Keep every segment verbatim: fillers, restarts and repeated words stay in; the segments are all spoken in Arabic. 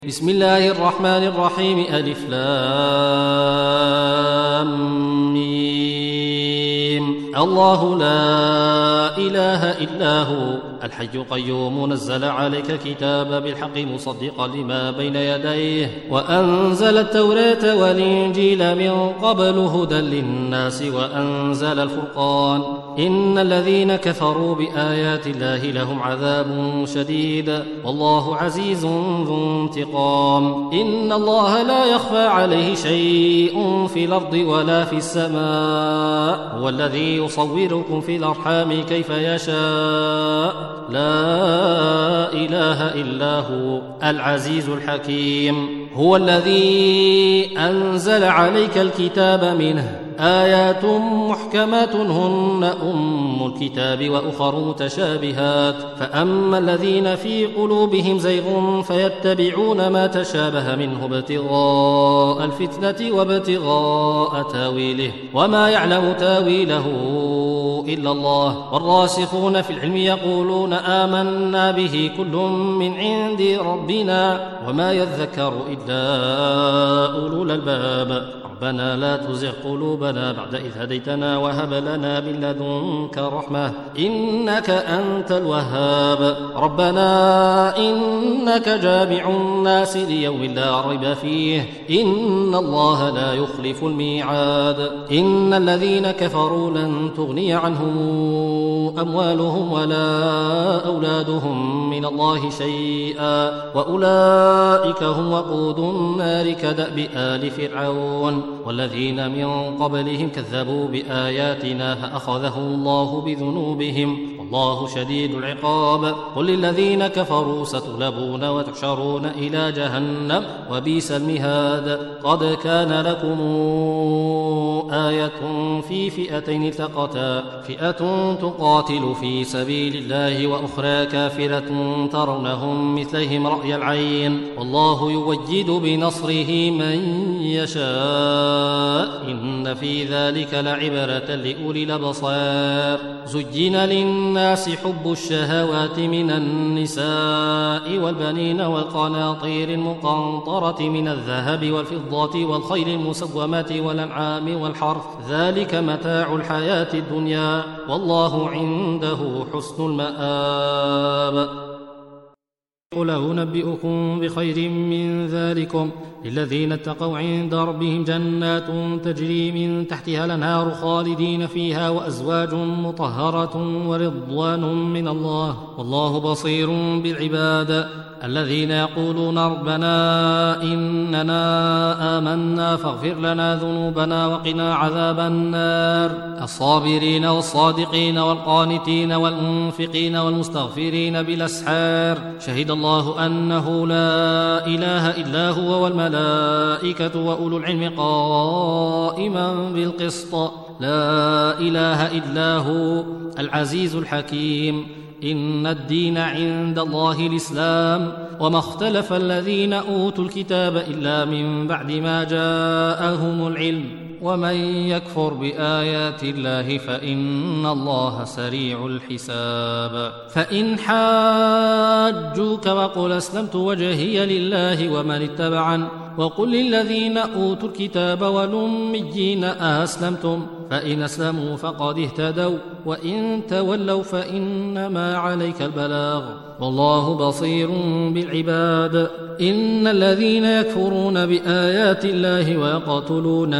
بسم الله الرحمن الرحيم. ألف لام ميم. الله لا إله إلا هو الحي القيوم نزل عليك الكتاب بالحق مصدقا لما بين يديه وأنزل التوراة والإنجيل من قبل هدى للناس وأنزل الفرقان إن الذين كفروا بآيات الله لهم عذاب شديد والله عزيز ذو انتقام. إن الله لا يخفى عليه شيء في الأرض ولا في السماء هو الذي يصوركم في الأرحام كيف يشاء لا إله إلا هو العزيز الحكيم. هو الذي أنزل عليك الكتاب منه آيات محكمات هن أم الكتاب وأخر متشابهات فأما الذين في قلوبهم زيغ فيتبعون ما تشابه منه ابتغاء الفتنة وابتغاء تاويله وما يعلم تاويله إلا الله والراسخون في العلم يقولون آمنا به كل من عند ربنا وما يذكر إلا أولو الألباب. ربنا لا تزغ قلوبنا بعد إذ هديتنا وهب لنا من لدنك رحمة إنك أنت الوهاب. ربنا إنك جامع الناس ليوم لا ريب فيه إن الله لا يخلف الميعاد. إن الذين كفروا لن تغني عنهم أموالهم ولا أولادهم من الله شيئا وأولئك هم وقود النار كدأب آل فرعون والذين من قبلهم كذبوا بآياتنا فأخذهم الله بذنوبهم والله شديد العقاب. قل للذين كفروا ستغلبون وتحشرون إلى جهنم وبئس المهاد. قد كان لكم آية في فئتين التقتا فئة تقاتل في سبيل الله وأخرى كافرة ترونهم مثلهم رأي العين والله يوجد بنصره من يشاء إن في ذلك لعبرة لأولي الأبصار. زين للناس حب الشهوات من النساء والبنين والقناطير المقنطرة من الذهب والفضة والخيل المسومة والأنعام والحرث ذلك متاع الحياة الدنيا والله عنده حسن المآب. قل أنبئكم بخير من ذلكم للذين اتقوا عند ربهم جنات تجري من تحتها الأنهار خالدين فيها وأزواج مطهرة ورضوان من الله والله بصير بالعباد. الذين يقولون ربنا إننا آمنا فاغفر لنا ذنوبنا وقنا عذاب النار. الصابرين والصادقين والقانتين والمنفقين والمستغفرين بالأسحار. شهد الله أنه لا إله إلا هو والملائكة وأولو العلم قائما بالقسط لا إله إلا هو العزيز الحكيم. إن الدين عند الله الإسلام وما اختلف الذين أوتوا الكتاب إلا من بعد ما جاءهم العلم ومن يكفر بآيات الله فإن الله سريع الحساب. فإن حاجوك وقل أسلمت وجهي لله ومن اتبعن وقل للذين أوتوا الكتاب والأميين أسلمتم فإن أسلموا فقد اهتدوا وإن تولوا فإنما عليك البلاغ والله بصير بالعباد. إن الذين يكفرون بآيات الله ويقتلون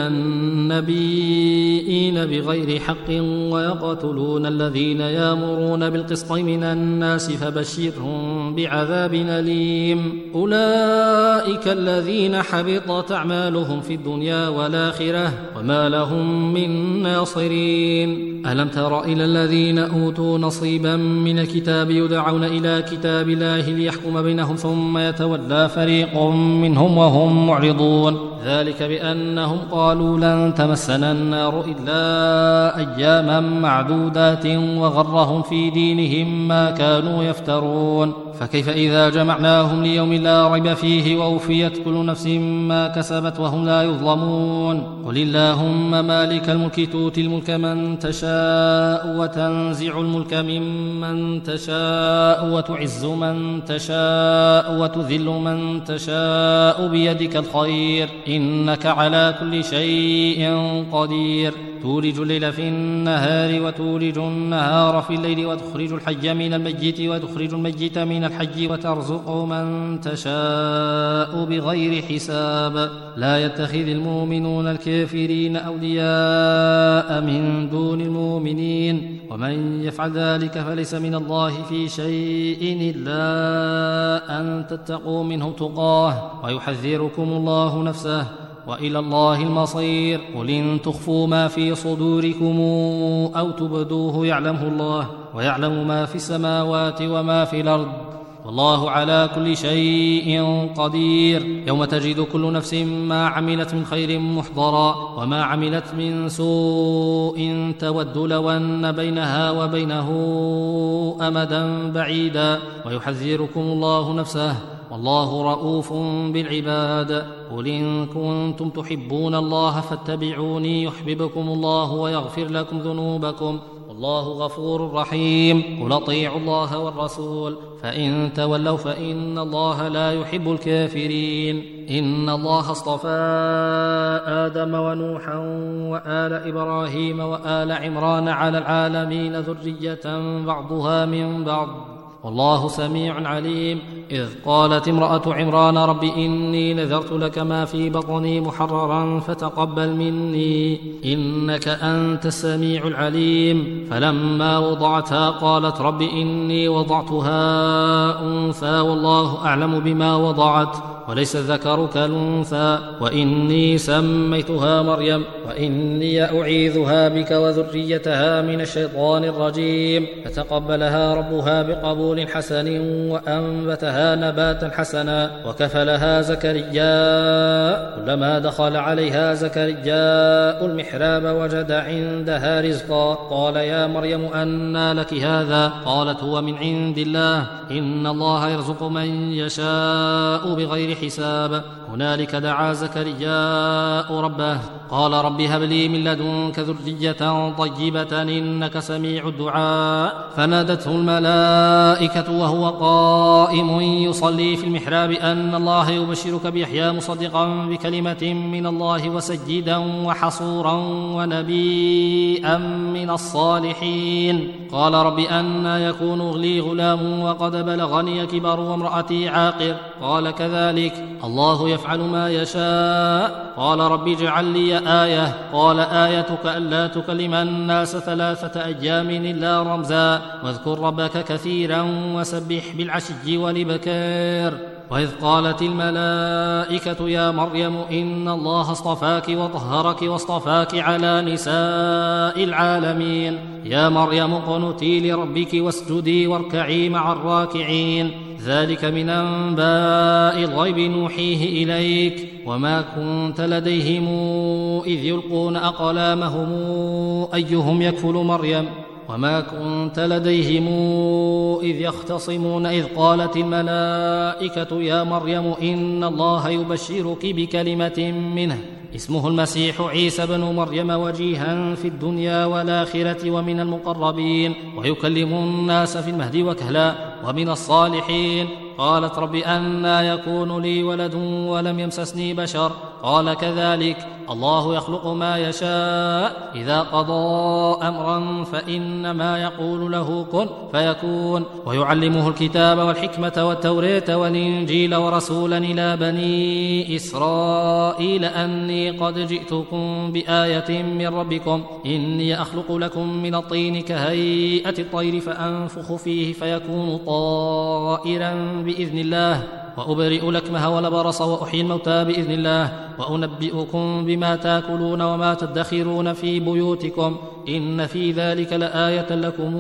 النبيين بغير حق ويقتلون الذين يأمرون بالقسط من الناس فبشرهم بعذاب أليم. أولئك الذين حبطت أعمالهم في الدنيا والآخرة وما لهم من ناصرين. ألم تر إلى الذين أوتوا نصيبا من الكتاب يدعون إلى كتاب الله ليحكم بينهم ثم يتولى فريق منهم وهم معرضون ذلك بأنهم قالوا لن تمسنا النار إلا أياما معدودات وغرهم في دينهم ما كانوا يفترون فكيف إذا جمعناهم ليوم لا ريب فيه ووفيت كل نفس ما كسبت وهم لا يظلمون قل اللهم مالك الملك تؤتي الملك من تشاء وتنزع الملك ممن تشاء وتعز من تشاء وتذل من تشاء بيدك الخير إنك على كل شيء قدير تولج الليل في النهار وتولج النهار في الليل وتخرج الحي من الميت وتخرج الميت من الحي وترزق من تشاء بغير حساب لا يتخذ المؤمنون الكافرين أولياء من دون المؤمنين ومن يفعل ذلك فليس من الله في شيء إلا أن تتقوا منه تقاه ويحذركم الله نفسه وإلى الله المصير قل إن تخفوا ما في صدوركم أو تبدوه يعلمه الله ويعلم ما في السماوات وما في الأرض والله على كل شيء قدير يوم تجد كل نفس ما عملت من خير محضرا وما عملت من سوء تود لو أن بينها وبينه أمدا بعيدا ويحذركم الله نفسه والله رؤوف بالعباد قل إن كنتم تحبون الله فاتبعوني يحببكم الله ويغفر لكم ذنوبكم والله غفور رحيم قل اطيعوا الله والرسول فإن تولوا فإن الله لا يحب الكافرين إن الله اصطفى آدم ونوحا وآل إبراهيم وآل عمران على العالمين ذرية بعضها من بعض والله سميع عليم إذ قالت امرأة عمران رب إني نذرت لك ما في بطني محررا فتقبل مني إنك أنت السميع العليم فلما وضعتها قالت رب إني وضعتها أنثى والله أعلم بما وضعت وليس الذكر كالأنثى وإني سميتها مريم وإني أعيذها بك وذريتها من الشيطان الرجيم فتقبلها ربها بقبول حسن وأنبتها نباتا حسنا وكفلها زكريا كلما دخل عليها زكريا المحراب وجد عندها رزقا قال يا مريم أنى لك هذا قالت هو من عند الله إن الله يرزق من يشاء بغير حساب هنالك دعا زكرياء ربه قال رب هب لي من لدنك ذرية طيبة إنك سميع الدعاء فنادته الملائكة وهو قائم يصلي في المحراب أن الله يبشرك بيحيى مصدقا بكلمة من الله وسيدا وحصورا ونبيا من الصالحين قال رب أنى يكون لي غلام وقد بلغني كبر وامرأتي عاقر قال كذلك الله يفعل ما يشاء قال رب اجعل لي آية قال آيتك ألا تكلم الناس ثلاثة أيام إلا رمزا واذكر ربك كثيرا وسبح بالعشي والإبكار وإذ قالت الملائكة يا مريم إن الله اصطفاك وطهرك واصطفاك على نساء العالمين يا مريم اقنتي لربك واسجدي واركعي مع الراكعين ذلك من أنباء الغيب نوحيه إليك وما كنت لديهم إذ يلقون أقلامهم أيهم يكفل مريم وما كنت لديهم إذ يختصمون إذ قالت الملائكة يا مريم إن الله يبشرك بكلمة منه اسمه المسيح عيسى بن مريم وجيها في الدنيا والآخرة ومن المقربين ويكلم الناس في المهد وكهلا ومن الصالحين قالت رب أنى يكون لي ولد ولم يمسسني بشر قال كذلك الله يخلق ما يشاء إذا قضى أمرا فإنما يقول له كن فيكون ويعلمه الكتاب والحكمة والتوراة والإنجيل ورسولا إلى بني إسرائيل أني قد جئتكم بآية من ربكم إني أخلق لكم من الطين كهيئة الطير فأنفخ فيه فيكون طائرا بإذن الله وأبرئ الأكمه والأبرص وأحيي الموتى بإذن الله وأنبئكم بما تأكلون وما تدخرون في بيوتكم إن في ذلك لآية لكم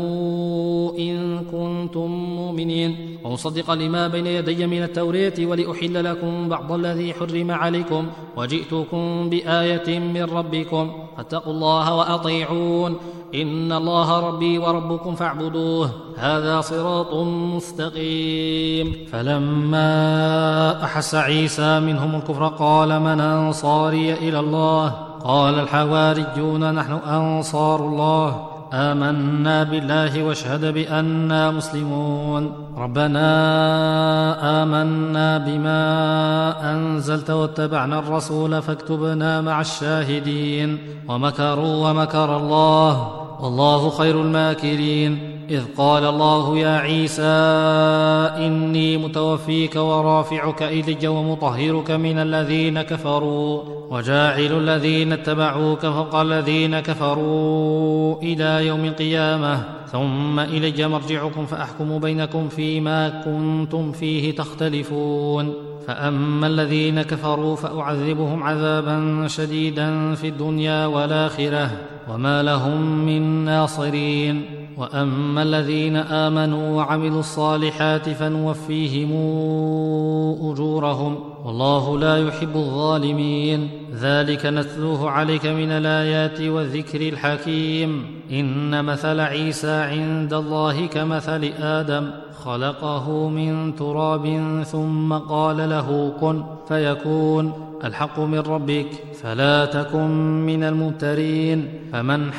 إن كنتم مؤمنين ومصدقا لما بين يدي من التوراة ولأحل لكم بعض الذي حرم عليكم وجئتكم بآية من ربكم فاتقوا الله وأطيعون إن الله ربي وربكم فاعبدوه هذا صراط مستقيم. فلما أحس عيسى منهم الكفر قال من أنصاري إلى الله؟ قال الحواريون نحن أنصار الله آمنا بالله واشهد بأننا مسلمون. ربنا آمنا بما أنزلت واتبعنا الرسول فاكتبنا مع الشاهدين. ومكروا ومكر الله والله خير الماكرين. إذ قال الله يا عيسى إني متوفيك ورافعك إلي ومطهرك من الذين كفروا وجاعل الذين اتبعوك فوق الذين كفروا إلى يوم القيامة ثم إلي مرجعكم فأحكم بينكم فيما كنتم فيه تختلفون. فأما الذين كفروا فأعذبهم عذابا شديدا في الدنيا والآخرة وما لهم من ناصرين. وأما الذين آمنوا وعملوا الصالحات فنوفيهم أجورهم والله لا يحب الظالمين. ذلك نتلوه عليك من الآيات والذكر الحكيم. إن مثل عيسى عند الله كمثل آدم خلقه من تراب ثم قال له كن فيكون الحق من ربك فلا تكن من الممترين. فمن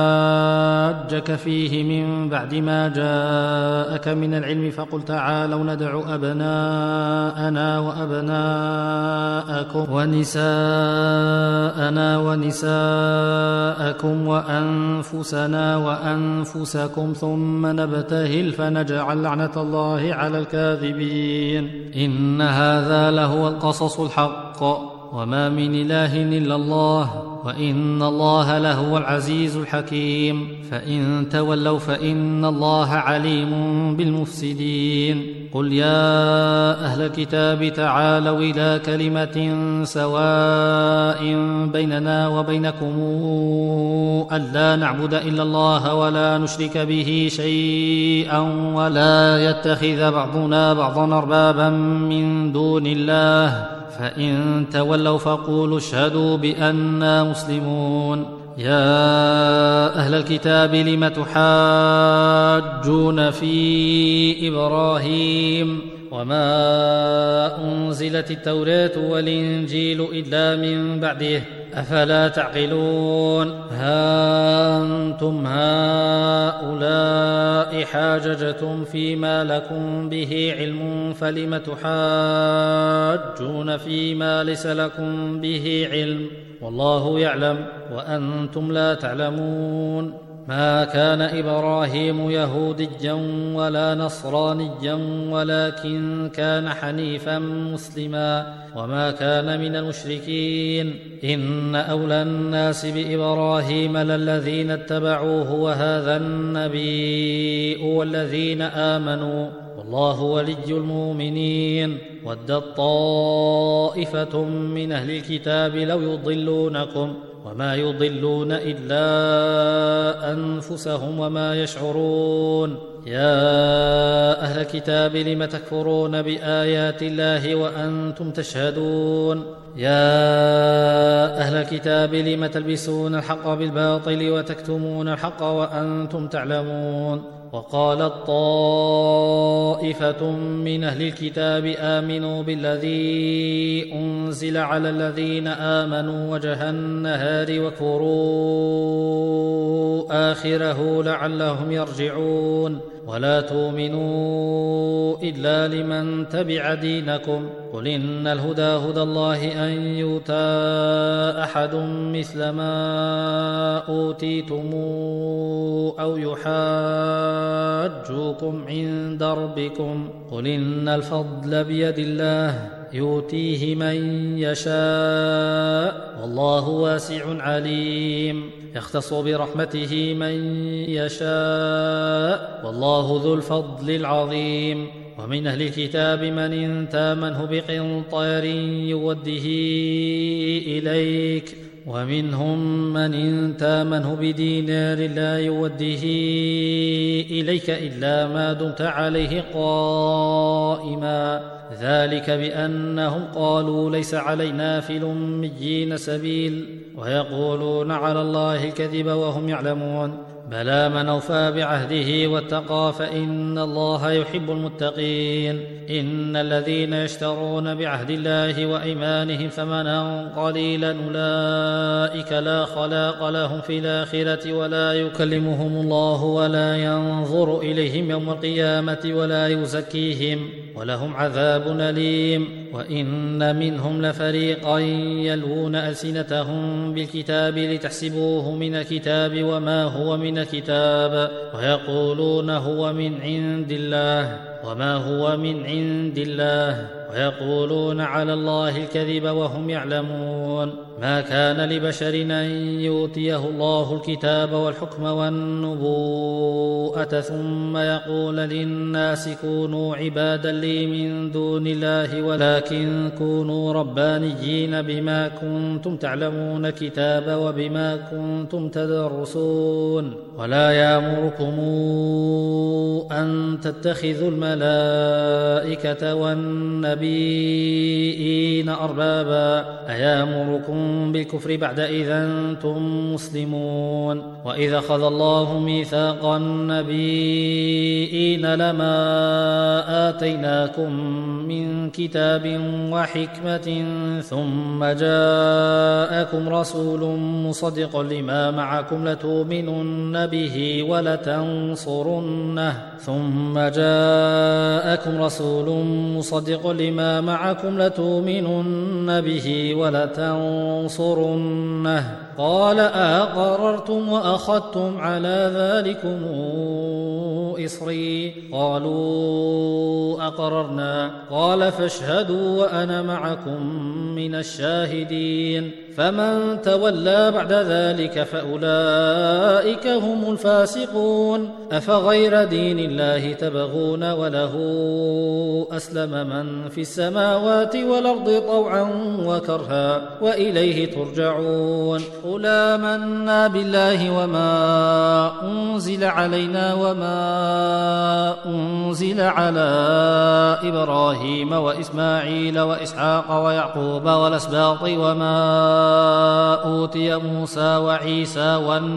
حاجك فيه من بعد ما جاءك من العلم فقل تعالوا ندع أبناءنا وأبناءكم ونساءنا ونساءكم وأنفسنا وأنفسكم ثم نبتهل فنجعل لعنة الله على الكاذبين. إن هذا لهو القصص الحق وما من إله إلا الله وإن الله لهو العزيز الحكيم. فإن تولوا فإن الله عليم بالمفسدين. قل يا أهل الكتاب تعالوا إلى كلمة سواء بيننا وبينكم ألا نعبد إلا الله ولا نشرك به شيئا ولا يتخذ بعضنا بعضا أربابا من دون الله فإن تولوا فقولوا اشهدوا بأننا مسلمون. يا أهل الكتاب لم تحاجون في إبراهيم وما أنزلت التوراة والإنجيل إلا من بعده أفلا تعقلون؟ ها أنتم هؤلاء حاججتم فيما لكم به علم فلم تحاجون فيما ليس لكم به علم والله يعلم وأنتم لا تعلمون. ما كان إبراهيم يهوديا ولا نصرانيا ولكن كان حنيفا مسلما وما كان من المشركين. إن أولى الناس بإبراهيم للذين اتبعوه وهذا النبي والذين آمنوا والله ولي المؤمنين. ودت طائفة من أهل الكتاب لو يضلونكم وما يضلون إلا أنفسهم وما يشعرون. يا أهل الكتاب لم تكفرون بآيات الله وأنتم تشهدون؟ يا أهل الكتاب لم تلبسون الحق بالباطل وتكتمون الحق وأنتم تعلمون؟ وقالت طائفة من أهل الكتاب آمنوا بالذي أنزل على الذين آمنوا وجه النهار واكفروا آخره لعلهم يرجعون. ولا تؤمنوا إلا لمن تبع دينكم قل إن الهدى هدى الله أن يؤتى أحد مثل ما أوتيتم أو يحاجوكم عند ربكم قل إن الفضل بيد الله يؤتيه من يشاء والله واسع عليم. يختص برحمته من يشاء والله ذو الفضل العظيم. ومن أهل الكتاب من إن تامنه بقنطار يوده إليك ومنهم من إن تامنه بدينار لا يوده إليك إلا ما دمت عليه قائما ذلك بأنهم قالوا ليس علينا في الأميين سبيل ويقولون على الله الكذب وهم يعلمون. بلى من أوفى بعهده واتقى فإن الله يحب المتقين. إن الذين يشترون بعهد الله وأيمانهم ثمنا قليلا أولئك لا خلاق لهم في الآخرة ولا يكلمهم الله ولا ينظر إليهم يوم القيامة ولا يزكيهم ولهم عذاب أليم. وإن منهم لفريقا يلوون ألسنتهم بالكتاب لتحسبوه من الكتاب وما هو من الكتاب ويقولون هو من عند الله وما هو من عند الله ويقولون على الله الكذب وهم يعلمون. ما كان لبشر أن يؤتيه الله الكتاب والحكم والنبوءة ثم يقول للناس كونوا عبادا لي من دون الله ولكن كونوا ربانيين بما كنتم تعلمون الكتاب وبما كنتم تدرسون. ولا يأمركم أن تتخذوا الملائكة والنبيين أربابا أيامركم بالكفر بعد إذا أنتم مسلمون. وإذا أخذ الله ميثاق النبيين لما آتيناكم من كتاب وحكمة ثم جاءكم رسول مصدق لما معكم لتؤمنن به ولتنصرنه ثم جاءكم رسول مصدق لما معكم لتؤمنن به ولتنصرنه قال أقررتم وأخذتم على ذلكم إصري قالوا أقررنا قال فاشهدوا وأنا معكم من الشاهدين. فمن تولى بعد ذلك فأولئك هم الفاسقون. أفغير دين الله تبغون وله أسلم من في السماوات والأرض طوعا وكرها وإليه ترجعون. قل آمنا بالله وما أنزل علينا وما أنزل على إبراهيم وإسماعيل وإسحاق ويعقوب والأسباط وما أوتي موسى وعيسى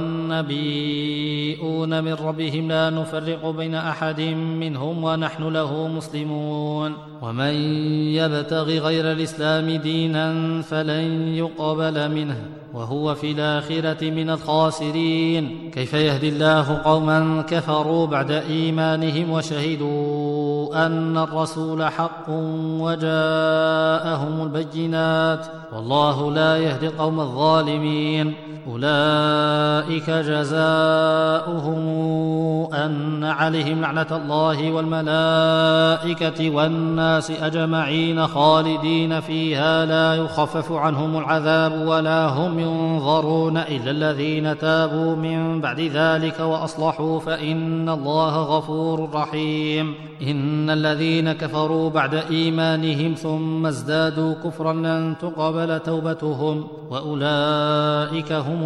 والنبيون من ربهم لا نفرق بين أحد منهم ونحن له مسلمون. ومن يبتغ غير الإسلام دينا فلن يقبل منه وهو في الآخرة من الخاسرين. كيف يهدي الله قوما كفروا بعد إيمانهم وشهدوا أن الرسول حق وجاءهم البينات والله لا يهدي القوم الظالمين. أولئك جزاؤهم أن عليهم لعنة الله والملائكة والناس أجمعين خالدين فيها لا يخفف عنهم العذاب ولا هم ينظرون إلا الذين تابوا من بعد ذلك وأصلحوا فإن الله غفور رحيم. إن الذين كفروا بعد إيمانهم ثم ازدادوا كفرا لن تقبل توبتهم وأولئك هم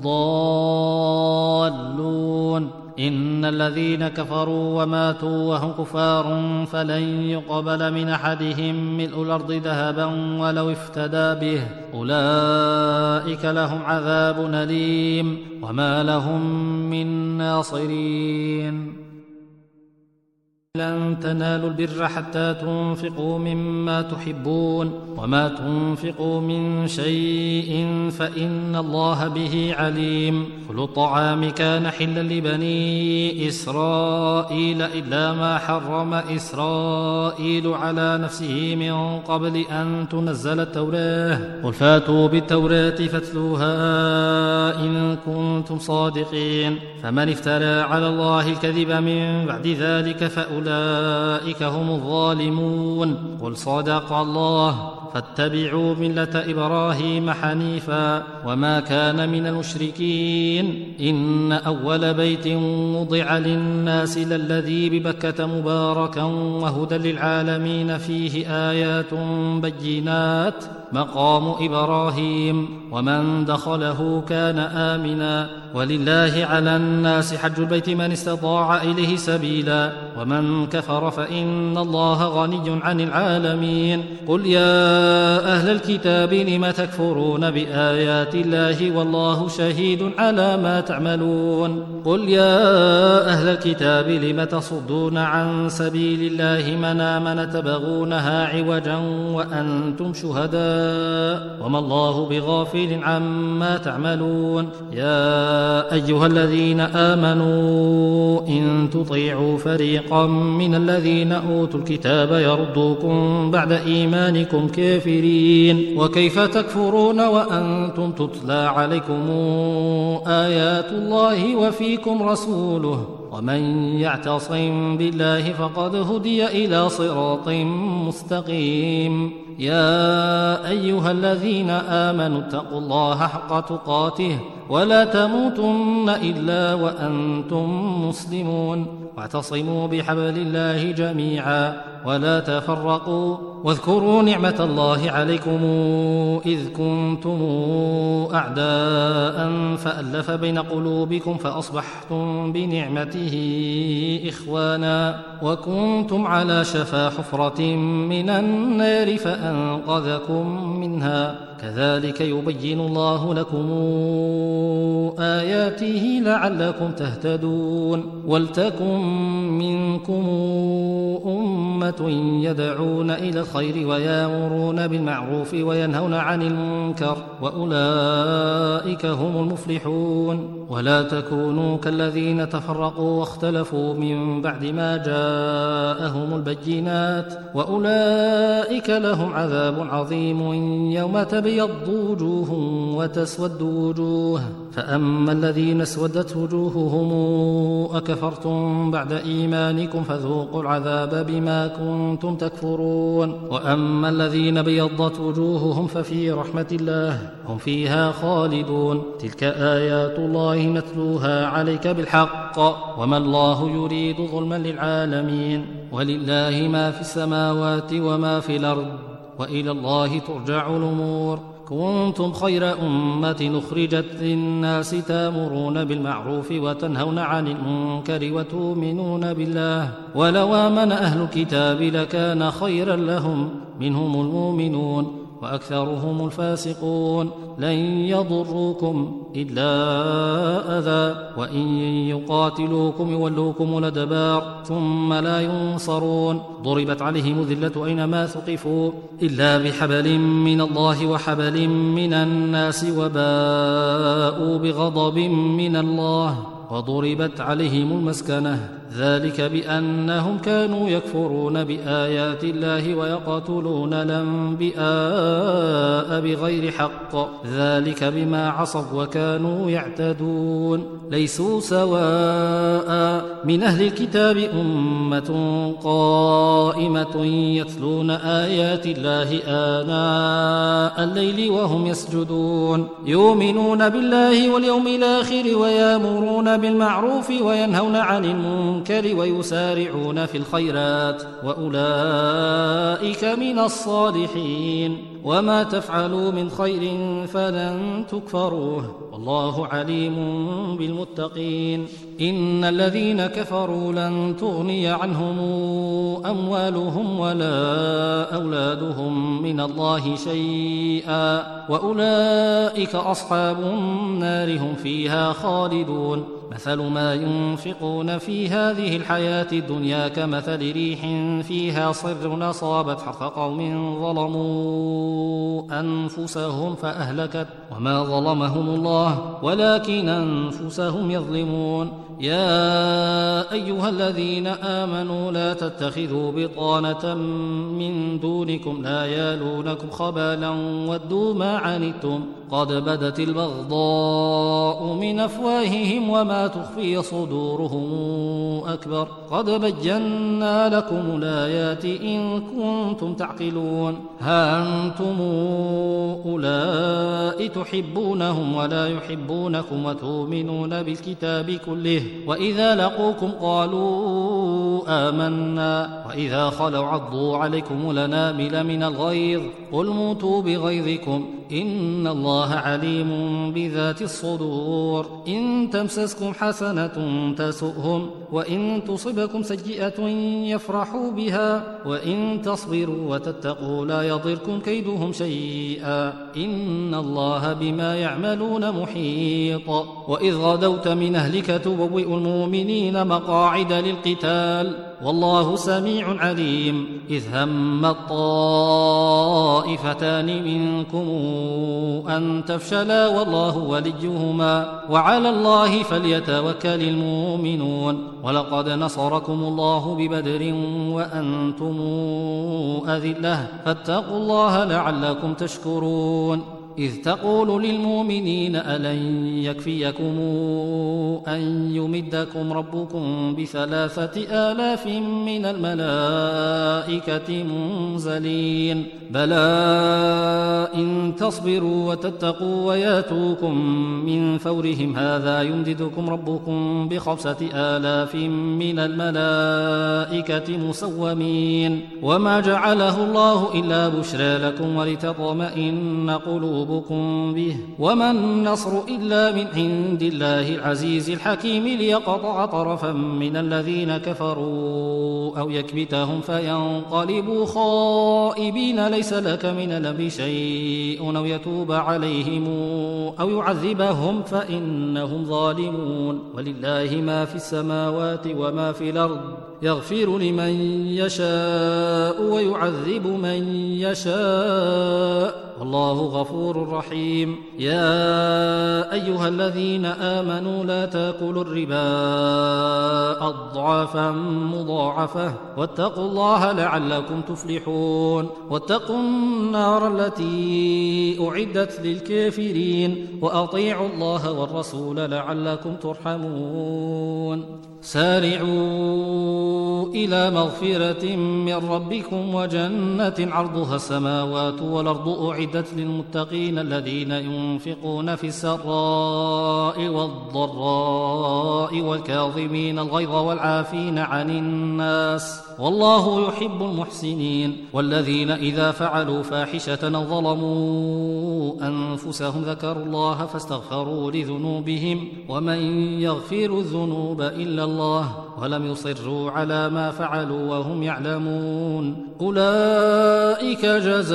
الضالون. إن الذين كفروا وماتوا وهم كفار فلن يقبل من أحدهم ملء الأرض ذهبا ولو افتدى به أولئك لهم عذاب أليم وما لهم من ناصرين. لن تنالوا البر حتى تنفقوا مما تحبون وما تنفقوا من شيء فإن الله به عليم. كل الطعام كان حلا لبني إسرائيل إلا ما حرم إسرائيل على نفسه من قبل أن تنزل التوراة قل فاتوا بالتوراة فاتلوها إن كنتم صادقين. فمن افترى على الله الكذب من بعد ذلك فأولئك أولئك هم الظالمون. قل صدق الله فاتبعوا ملة إبراهيم حنيفا وما كان من المشركين. إن أول بيت وضع للناس للذي ببكة مباركا وهدى للعالمين فيه آيات بينات مقام إبراهيم ومن دخله كان آمنا ولله على الناس حج البيت من استطاع إليه سبيلا ومن كفر فإن الله غني عن العالمين قل يا أهل الكتاب لم تكفرون بآيات الله والله شهيد على ما تعملون قل يا أهل الكتاب لم تصدون عن سبيل الله من آمن تبغونها عوجا وأنتم شهداء وما الله بغافل عما تعملون يا أيها الذين آمنوا إن تطيعوا فريقا من الذين أوتوا الكتاب يردوكم بعد إيمانكم كافرين وكيف تكفرون وأنتم تتلى عليكم آيات الله وفيكم رسوله ومن يعتصم بالله فقد هدي إلى صراط مستقيم يا أيها الذين آمنوا اتقوا الله حق تقاته ولا تموتن إلا وأنتم مسلمون واعتصموا بحبل الله جميعا ولا تفرقوا واذكروا نعمة الله عليكم إذ كنتم أعداء فألف بين قلوبكم فأصبحتم بنعمته إخوانا وكنتم على شفا حفرة من النار فأنقذكم منها كذلك يبين الله لكم آياته لعلكم تهتدون ولتكن منكم أمة يدعون إلى الخير ويأمرون بالمعروف وينهون عن المنكر وأولئك هم المفلحون ولا تكونوا كالذين تفرقوا واختلفوا من بعد ما جاءهم البينات وأولئك لهم عذاب عظيم يوم تبيض وجوه وتسود وجوه فأما الذين اسودت وجوههم أكفرتم بعد إيمانكم فذوقوا العذاب بما كنتم تكفرون وأما الذين بيضت وجوههم ففي رحمة الله هم فيها خالدون تلك آيات الله نتلوها عليك بالحق وما الله يريد ظلما للعالمين ولله ما في السماوات وما في الأرض وإلى الله ترجع الأمور كنتم خير أمة أخرجت للناس تأمرون بالمعروف وتنهون عن المنكر وتؤمنون بالله ولو آمن أهل الكتاب لكان خيرا لهم منهم المؤمنون وأكثرهم الفاسقون لن يضروكم إلا أذى وإن يقاتلوكم يولوكم الأدبار ثم لا ينصرون ضربت عليهم الذلة أينما ثقفوا إلا بحبل من الله وحبل من الناس وباءوا بغضب من الله وضربت عليهم المسكنة ذلك بأنهم كانوا يكفرون بآيات الله ويقتلون الأنبياء بغير حق ذلك بما عصوا وكانوا يعتدون ليسوا سواء من أهل الكتاب أمة قائمة يتلون آيات الله آناء الليل وهم يسجدون يؤمنون بالله واليوم الآخر ويأمرون بالمعروف وينهون عن المنكر ويسارعون في الخيرات وأولئك من الصالحين وما تفعلوا من خير فلن تكفروه والله عليم بالمتقين إن الذين كفروا لن تغني عنهم أموالهم ولا أولادهم من الله شيئا وأولئك أصحاب النار هم فيها خالدون مثل ما ينفقون في هذه الحياة الدنيا كمثل ريح فيها صر أصابت حرث قوم ظلموا أنفسهم فأهلكت وما ظلمهم الله ولكن أنفسهم يظلمون يا أيها الذين آمنوا لا تتخذوا بطانة من دونكم لا يالونكم خبالا ودوا ما عنتم قد بدت البغضاء من أفواههم وما تخفي صدورهم أكبر قد بينا لكم الآيات إن كنتم تعقلون ها أنتم أولئك تحبونهم ولا يحبونكم وتؤمنون بالكتاب كله وإذا لقوكم قالوا آمنا وإذا خلوا عضوا عليكم الأنامل من الغيظ قل موتوا بغيظكم إن الله عليم بذات الصدور إن تمسسكم حسنة تسؤهم وإن تصبكم سيئة يفرحوا بها وإن تصبروا وتتقوا لا يضركم كيدهم شيئا إن الله بما يعملون محيط وإذ غدوت من أهلك تبوئ المؤمنين مقاعد للقتال والله سميع عليم إذ هم الطائفتان منكم أن تفشلا والله وليهما وعلى الله فليتوكل المؤمنون ولقد نصركم الله ببدر وأنتم أذلة فاتقوا الله لعلكم تشكرون إذ تقول للمؤمنين ألن يكفيكم أن يمدكم ربكم بثلاثة آلاف من الملائكة منزلين بلى إن تصبروا وتتقوا وياتوكم من فورهم هذا يمددكم ربكم بخمسة آلاف من الملائكة مسومين وما جعله الله إلا بشرى لكم ولتطمئن قلوبكم به وما النصر إلا من عند الله العزيز الحكيم ليقطع طرفا من الذين كفروا أو يكبتهم فينقلبوا خائبين ليس لك من الأمر شيء أو يتوب عليهم أو يعذبهم فإنهم ظالمون ولله ما في السماوات وما في الأرض يغفر لمن يشاء ويعذب من يشاء والله غفور رحيم يا أيها الذين آمنوا لا تأكلوا الربا أضعافا مضاعفة واتقوا الله لعلكم تفلحون واتقوا النار التي أعدت للكافرين وأطيعوا الله والرسول لعلكم ترحمون سارعوا إلى مغفرة من ربكم وجنة عرضها السماوات والأرض أعدت للمتقين الذين ينفقون في السراء والضراء والكاظمين الغيظ والعافين عن الناس والله يحب المحسنين والذين إذا فعلوا فاحشة ظلموا أنفسهم ذكروا الله فاستغفروا لذنوبهم ومن يغفر الذنوب إلا الله ولم يصروا على ما فعلوا وهم يعلمون أولئك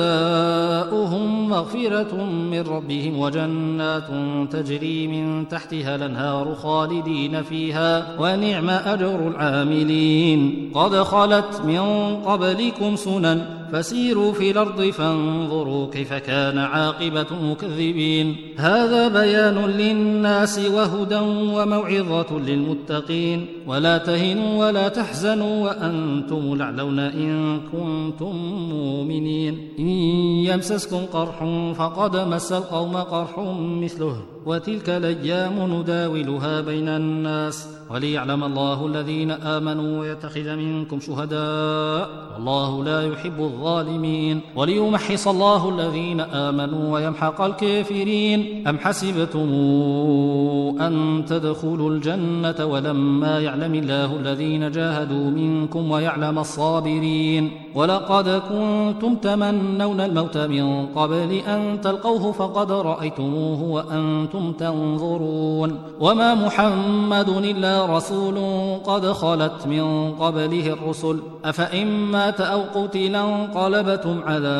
جزاؤهم مغفرة من ربهم وجنات تجري من تحتها الأنهار خالدين فيها ونعم أجر العاملين قد خلت من قبلكم سنن فسيروا في الأرض فانظروا كيف كان عاقبة المكذبين هذا بيان للناس وهدى وموعظة للمتقين ولا تهنوا ولا تحزنوا وأنتم الأعلون إن كنتم مؤمنين إن يمسسكم قرح فقد مس القوم قرح مثله وتلك الأيام نداولها بين الناس وليعلم الله الذين آمنوا ويتخذ منكم شهداء والله لا يحب الظالمين وليمحص الله الذين آمنوا ويمحق الكافرين أم حسبتم أن تدخلوا الجنة ولما يعلم الله الذين جاهدوا منكم ويعلم الصابرين ولقد كنتم تمنون الموت من قبل أن تلقوه فقد رأيتموه وأنتم تنظرون وما محمد إلا رسول قد خلت من قبله الرسل أفإن مات أو قتلا انقلبتم على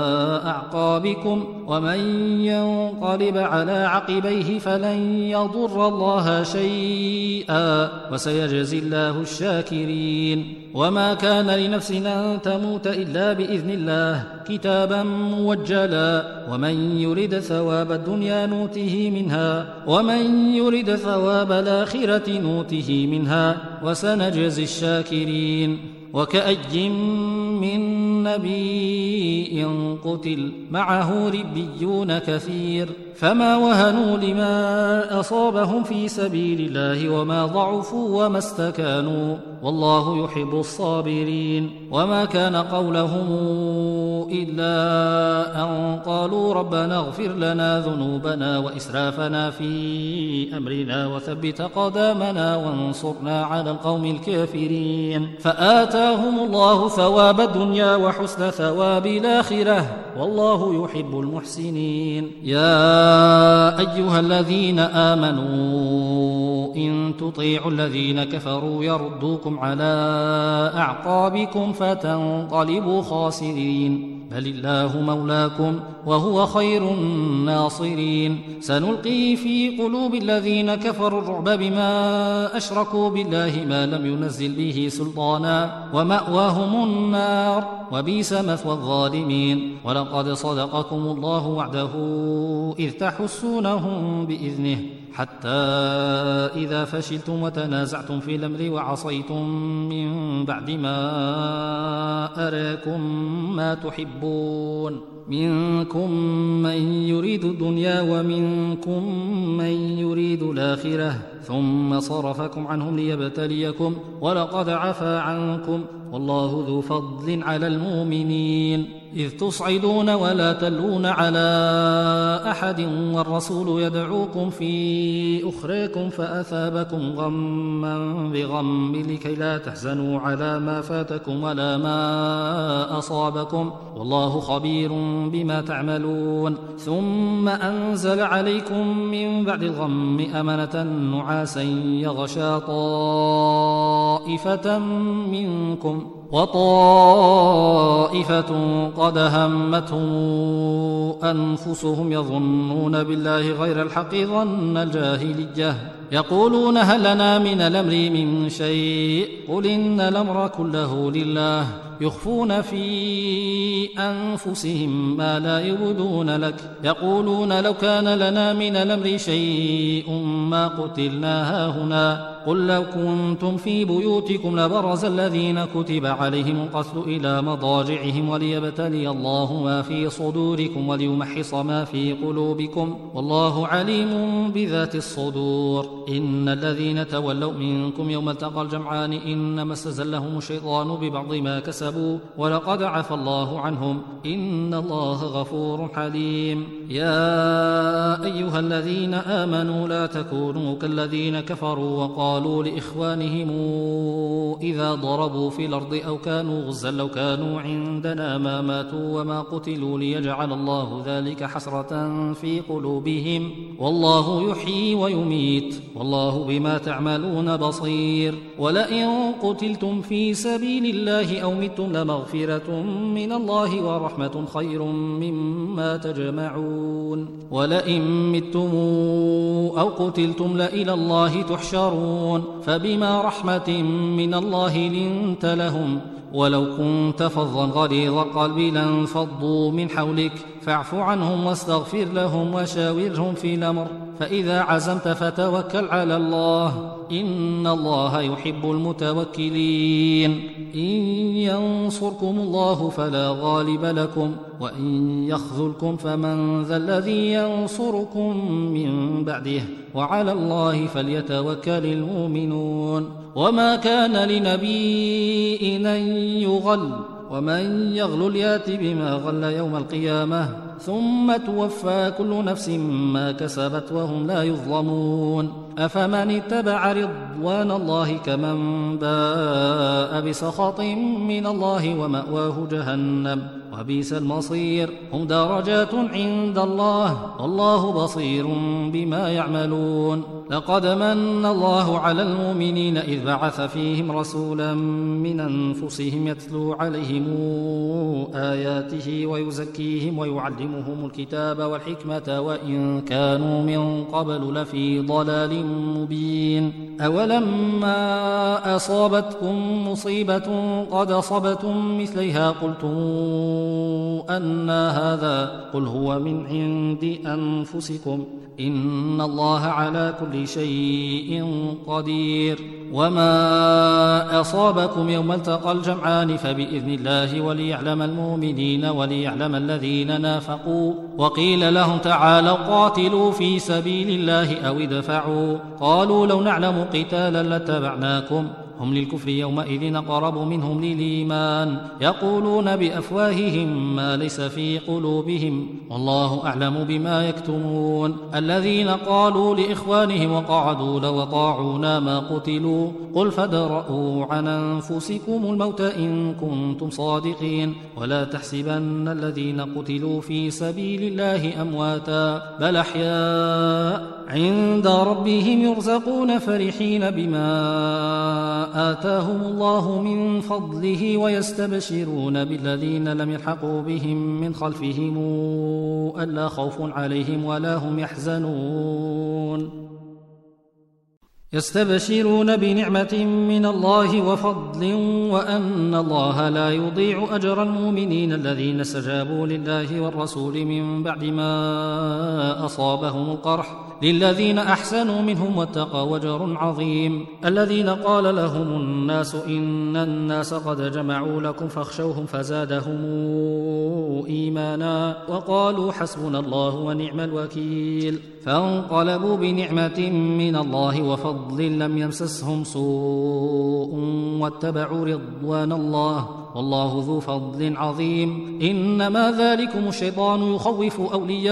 أعقابكم ومن ينقلب على عقبيه فلن يضر الله شيئا وسيجزي الله الشاكرين وما كان لنفس أن تموت إلا بإذن الله كتابا موجلا ومن يرد ثواب الدنيا نوته منها ومن يرد ثواب الآخرة نوته منها وسنجزي الشاكرين وكأي من نبي قتل معه ربيون كثير فما وهنوا لما أصابهم في سبيل الله وما ضعفوا وما استكانوا والله يحب الصابرين وما كان قولهم إلا أن قالوا ربنا اغفر لنا ذنوبنا وإسرافنا في أمرنا وثبت قدامنا وانصرنا على القوم الكافرين فآتاهم الله ثواب الدنيا وحسن ثواب الآخرة والله يحب المحسنين. يا أيها الذين آمنوا إن تطيعوا الذين كفروا يردوكم على أعقابكم فتنقلبوا خاسرين بل الله مولاكم وهو خير الناصرين. سنلقي في قلوب الذين كفروا الرعب بما أشركوا بالله ما لم ينزل به سلطانا ومأواهم النار وبئس مثوى الظالمين. ولقد صدقكم الله وعده إذ تحسونهم بإذنه حتى إذا فشلتم وتنازعتم في الأمر وعصيتم من بعد ما أراكم ما تحبون منكم من يريد الدنيا ومنكم من يريد الآخرة ثم صرفكم عنهم ليبتليكم ولقد عفا عنكم والله ذو فضل على المؤمنين إذ تصعدون ولا تلون على أحد والرسول يدعوكم في أخراكم فأثابكم غما بغم لكي لا تحزنوا على ما فاتكم ولا ما أصابكم والله خبير بما تعملون. ثم أنزل عليكم من بعد الغم أمنة نعاسا يغشى طائفة منكم وطائفة قد همتهم أنفسهم يظنون بالله غير الحق ظن الجاهلية يقولون هل لنا من الأمر من شيء قل إن الأمر كله لله يخفون في أنفسهم ما لا يبدون لك يقولون لو كان لنا من الأمر شيء ما قتلنا هاهنا قل لو كنتم في بيوتكم لبرز الذين كتب عليهم القتل إلى مضاجعهم وليبتلي الله ما في صدوركم وليمحص ما في قلوبكم والله عليم بذات الصدور. إن الذين تولوا منكم يوم التقى الجمعان إنما استزلهم الشيطان ببعض ما كسبوا ولقد عفى الله عنهم إن الله غفور حليم. يا أيها الذين آمنوا لا تكونوا كالذين كفروا وقالوا لإخوانهم إذا ضربوا في الأرض أو كانوا غزا لو كانوا عندنا ما ماتوا وما قتلوا ليجعل الله ذلك حسرة في قلوبهم والله يحيي ويميت والله بما تعملون بصير. ولئن قتلتم في سبيل الله أو متم لمغفرة من الله ورحمة خير مما تجمعون. ولئن متم أو قتلتم لإلى الله تحشرون فبما رحمة من الله لنت لهم ولو كنت فظا غليظ القلب لانفضوا من حولك فاعف عنهم واستغفر لهم وشاورهم في الأمر فإذا عزمت فتوكل على الله إن الله يحب المتوكلين. إن ينصركم الله فلا غالب لكم وإن يخذلكم فمن ذا الذي ينصركم من بعده وعلى الله فليتوكل المؤمنون. وما كان لنبي أن يغل ومن يغل يات بما غل يوم القيامة ثم توفى كل نفس ما كسبت وهم لا يظلمون. أفمن اتبع رضوان الله كمن باء بسخط من الله ومأواه جهنم وبئس المصير. هم درجات عند الله والله بصير بما يعملون. لقد من الله على المؤمنين إذ بعث فيهم رسولا من أنفسهم يتلو عليهم آياته ويزكيهم ويعلمهم الكتاب والحكمة وإن كانوا من قبل لفي ضلال مبين. أولما أصابتكم مصيبة قد أصبتم مثليها قلتم أنى هذا قل هو من عند أنفسكم إن الله على كل شيء قدير. وما أصابكم يوم التقى الجمعان فبإذن الله وليعلم المؤمنين وليعلم الذين نافقوا. وقيل لهم تعالوا قاتلوا في سبيل الله أو ادفعوا قالوا لو نعلم قتالا لاتبعناكم هم للكفر يومئذ أقرب منهم للإيمان يقولون بأفواههم ما ليس في قلوبهم والله أعلم بما يكتمون الذين قالوا لإخوانهم وقعدوا لو طاعونا ما قتلوا قل فادرءوا عن أنفسكم الموت إن كنتم صادقين ولا تحسبن الذين قتلوا في سبيل الله أمواتا بل أحياء عند ربهم يرزقون فرحين بما آتاهم الله من فضله ويستبشرون بالذين لم يلحقوا بهم من خلفهم ألا خوف عليهم ولا هم يحزنون يستبشرون بنعمة من الله وفضل وأن الله لا يضيع أجر المؤمنين الذين استجابوا لله والرسول من بعد ما أصابهم القرح للذين أحسنوا منهم واتقوا أجر عظيم الذين قال لهم الناس إن الناس قد جمعوا لكم فاخشوهم فزادهم إيمانا وقالوا حسبنا الله ونعم الوكيل فانقلبوا بنعمة من الله وفضل لم يمسسهم سوء واتبعوا رضوان الله والله ذو فضل عظيم إنما ذلكم الشيطان يخوف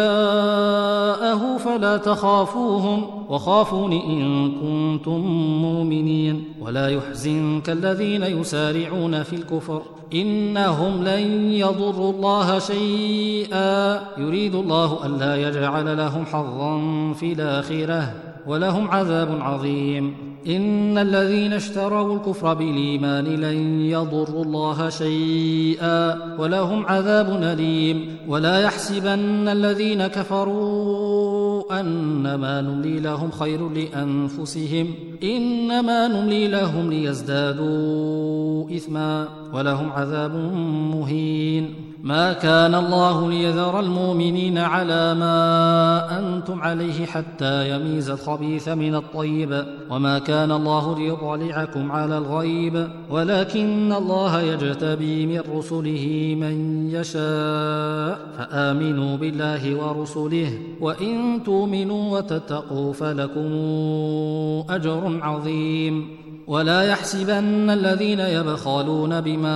أولياءه فلا تخافوهم وخافون إن كنتم مؤمنين ولا يحزنك الذين يسارعون في الكفر إنهم لن يضروا الله شيئا يريد الله ألا يجعل لهم حظا في الآخرة ولهم عذاب عظيم إن الذين اشتروا الكفر بالإيمان لن يضروا الله شيئا ولهم عذاب أليم ولا يحسبن الذين كفروا أنما نملي لهم خير لأنفسهم إنما نملي لهم ليزدادوا إثما ولهم عذاب مهين ما كان الله ليذر المؤمنين على ما أنتم عليه حتى يميز الخبيث من الطيب وما كان الله ليطلعكم على الغيب ولكن الله يجتبي من رسله من يشاء فآمنوا بالله ورسله وإن تؤمنوا وتتقوا فلكم أجر عظيم ولا يحسبن الذين يبخلون بما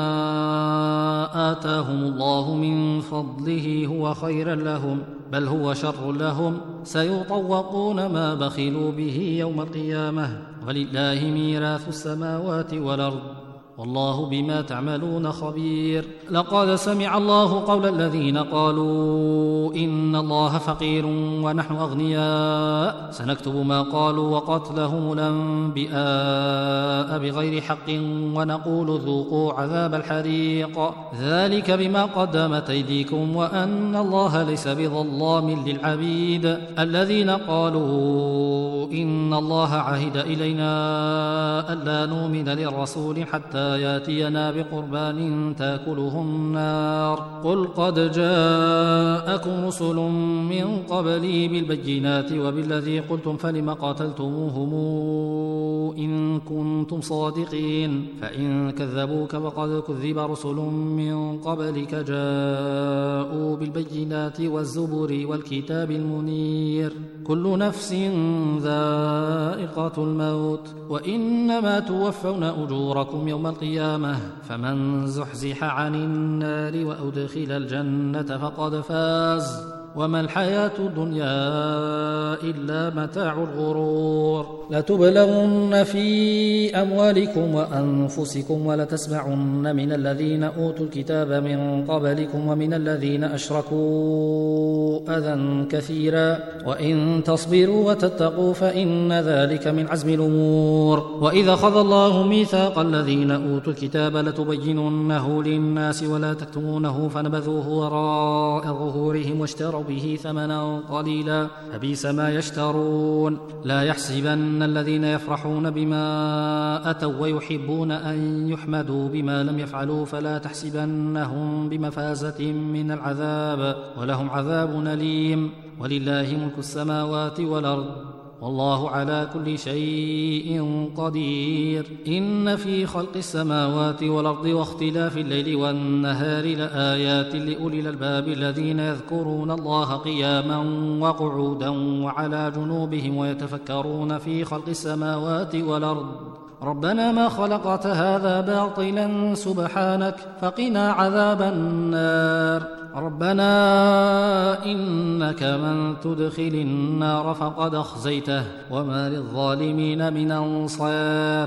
آتاهم الله من فضله هو خيرا لهم بل هو شر لهم سيطوقون ما بخلوا به يوم القيامة ولله ميراث السماوات والأرض والله بما تعملون خبير لقد سمع الله قول الذين قالوا إن الله فقير ونحن أغنياء سنكتب ما قالوا وقتلهم الأنبياء بغير حق ونقول ذوقوا عذاب الحريق ذلك بما قدمت أيديكم وأن الله ليس بظلام للعبيد الذين قالوا إن الله عهد إلينا ألا نؤمن للرسول حتى ياتينا بقربان تاكله النار قل قد جاءكم رسل من قبلي بالبينات وبالذي قلتم فلم قاتلتموهم إن كنتم صادقين فإن كذبوك فقد كذب رسل من قبلك جاءوا بالبينات والزبر والكتاب المنير كل نفس ذائقة الموت وإنما توفون أجوركم يوم القيامة فمن زحزح عن النار وأدخل الجنة فقد فاز وما الحياة الدنيا إلا متاع الغرور لتبلغن في أموالكم وأنفسكم ولتسمعن من الذين أوتوا الكتاب من قبلكم ومن الذين أشركوا أذى كثيرا وإن تصبروا وتتقوا فإن ذلك من عزم الأمور وإذا أخذ الله ميثاق الذين أوتوا الكتاب لتبيننه للناس ولا تكتمونه فنبذوه وراء ظهورهم واشتروا به ثمنا قليلا فبئس ما يشترون لا يحسبن الذين يفرحون بما أتوا ويحبون أن يحمدوا بما لم يفعلوا فلا تحسبنهم بمفازة من العذاب ولهم عذاب أليم ولله ملك السماوات والأرض والله على كل شيء قدير إن في خلق السماوات والأرض واختلاف الليل والنهار لآيات لأولي الألباب الذين يذكرون الله قياما وقعودا وعلى جنوبهم ويتفكرون في خلق السماوات والأرض ربنا ما خلقت هذا باطلا سبحانك فقنا عذاب النار ربنا إنك من تدخل النار فقد أخزيته وما للظالمين من أنصار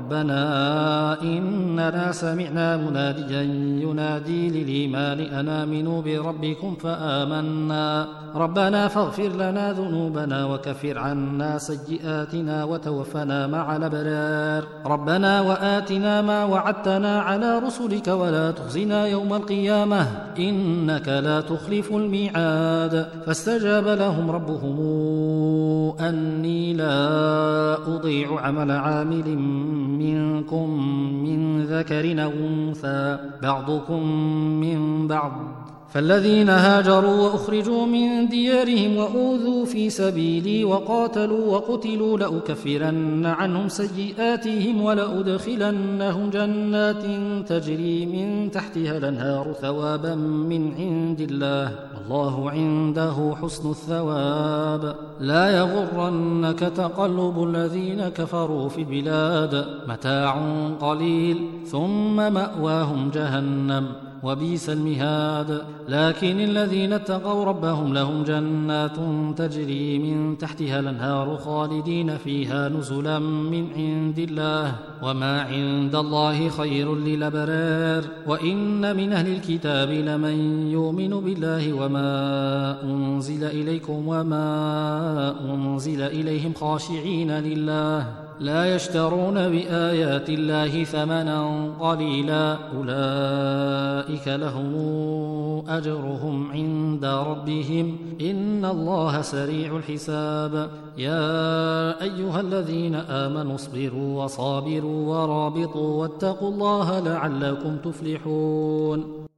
ربنا إننا سمعنا مناديا ينادي للإيمان أن آمنوا بربكم فآمنا ربنا فاغفر لنا ذنوبنا وكفر عنا سيئاتنا وتوفنا مع الأبرار ربنا وآتنا ما وعدتنا على رسلك ولا تخزنا يوم القيامة إنك لا تخلف الميعاد فاستجاب لهم ربهم أني لا أضيع عمل عامل منكم من ذكر أو أنثى بعضكم من بعض فالذين هاجروا وأخرجوا من ديارهم وأوذوا في سبيلي وقاتلوا وقتلوا لأكفرن عنهم سيئاتهم ولأدخلنهم جنات تجري من تحتها الأنهار ثوابا من عند الله والله عنده حسن الثواب لا يغرنك تقلب الذين كفروا في البلاد متاع قليل ثم مأواهم جهنم وبئس المهاد لكن الذين اتقوا ربهم لهم جنات تجري من تحتها الأنهار خالدين فيها نزلا من عند الله وما عند الله خير للأبرار وإن من أهل الكتاب لمن يؤمن بالله وما أنزل إليكم وما أنزل إليهم خاشعين لله لا يشترون بآيات الله ثمنا قليلا أولئك لهم أجرهم عند ربهم إن الله سريع الحساب يا أيها الذين آمنوا اصبروا وصابروا ورابطوا واتقوا الله لعلكم تفلحون